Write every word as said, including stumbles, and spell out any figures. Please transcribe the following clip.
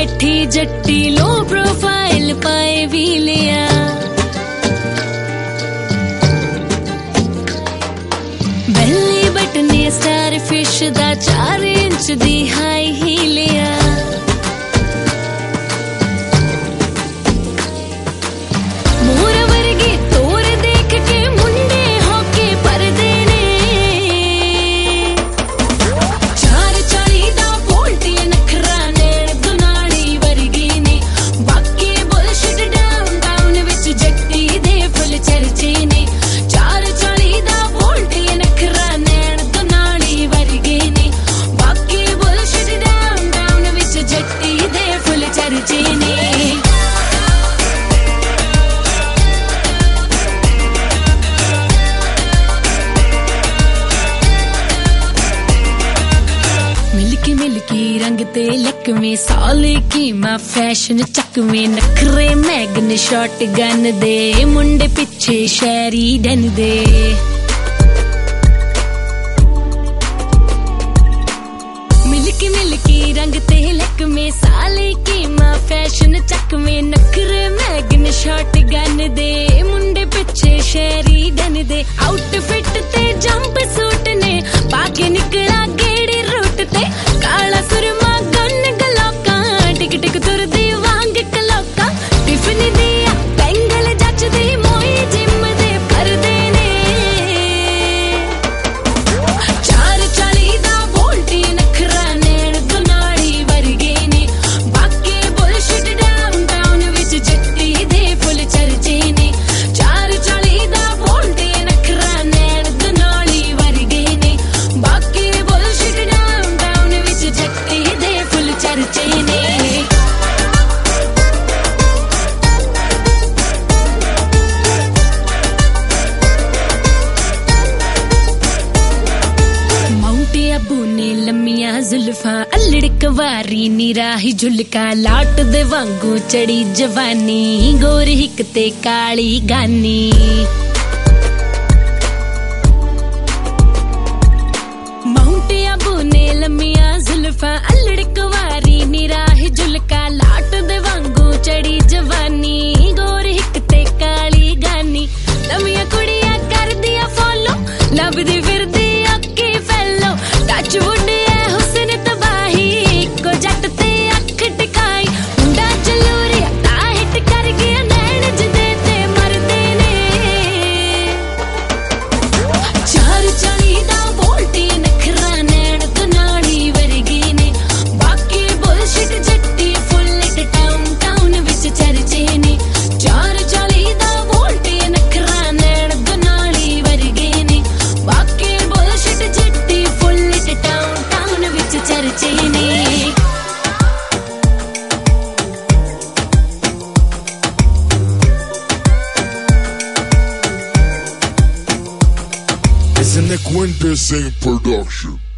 बैठी Jatti low profile पाए भी लिया। बेली बटने स्टार फिश दा चार इंच दी हाई ही लिया। मिल्की मिल्की रंग ते लकवे साले की मां फैशन चकवे नखरे मैगन शॉट गन दे मुंडे पिछे शहरी डन दे। मिल्की मिल्की रंग ते लकवे साले की मां फैशन चकवे नखरे मैगन शॉट गन दे मुंडे पिछे शहरी डन दे। आउटफिट ते जंप सूट ने पाके निकला गेड़ी रूट ते काला सुरमा गन गलोका टिक टिक तुर दी वांग कलोका टिफनी दिया बैंगल जच दी मोई जिम दे परदे ने। चार चाली दा बोल्टी नखरा नैन दुनाड़ी वर्गे ने बाकी बुलशिट डाउन टाउन विच जट्टी दे फुल चर्चे ने। चार चाली दा बोल्टी नखरा नैन दुनाड़ी वर्गे ने बाकी बुलशिट डाउन टाउन विच जट्टी दे फुल चर्चे ने। लम्मिया जुल्फा अल्लड़ कवारी निराही झुलका लाट दे वांगू चढ़ी जवानी गोर हिक ते काली गानी। माउंट आबू ने लम्मिया जुल्फा अल्लड़ कवारी निराही झुलका लाट दे वांगू चढ़ी जवानी गोर हिक ते काली गानी। लम्मिया कुड़िया कर दिया फॉलो लभदी फिरदी अक्की fellow touch wood It's an Quintessence production.